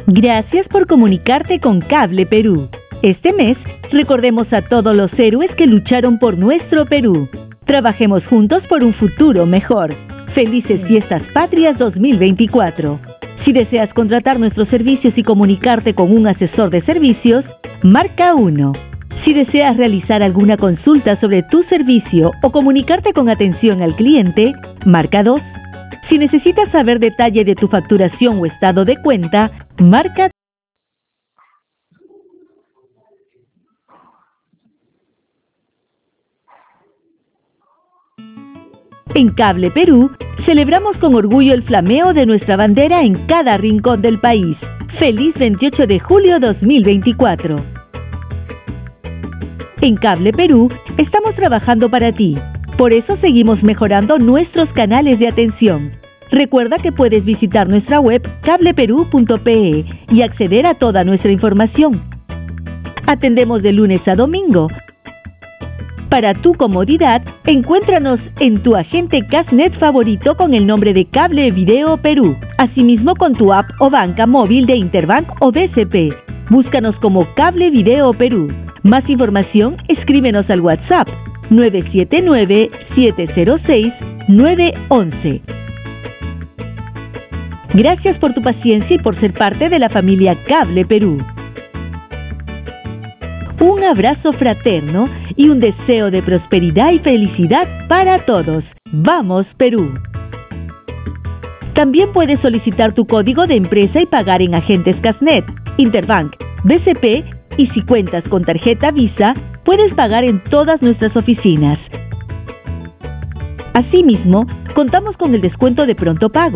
Gracias por comunicarte con Cable Perú. Este mes, recordemos a todos los héroes que lucharon por nuestro Perú. Trabajemos juntos por un futuro mejor. Felices Fiestas Patrias 2024. Si deseas contratar nuestros servicios y comunicarte con un asesor de servicios, marca 1. Si deseas realizar alguna consulta sobre tu servicio o comunicarte con atención al cliente, marca 2. Si necesitas saber detalle de tu facturación o estado de cuenta, marca 3. En Cable Perú, celebramos con orgullo el flameo de nuestra bandera en cada rincón del país. ¡Feliz 28 de julio 2024! En Cable Perú, estamos trabajando para ti. Por eso seguimos mejorando nuestros canales de atención. Recuerda que puedes visitar nuestra web cableperú.pe y acceder a toda nuestra información. Atendemos de lunes a domingo. Para tu comodidad, encuéntranos en tu agente Castnet favorito con el nombre de Cable Video Perú. Asimismo con tu app o banca móvil de Interbank o BCP. Búscanos como Cable Video Perú. Más información, escríbenos al WhatsApp 979-706-911. Gracias por tu paciencia y por ser parte de la familia Cable Perú. Un abrazo fraterno y un deseo de prosperidad y felicidad para todos. ¡Vamos, Perú! También puedes solicitar tu código de empresa y pagar en agentes Castnet, Interbank, BCP y si cuentas con tarjeta Visa, puedes pagar en todas nuestras oficinas. Asimismo, contamos con el descuento de pronto pago.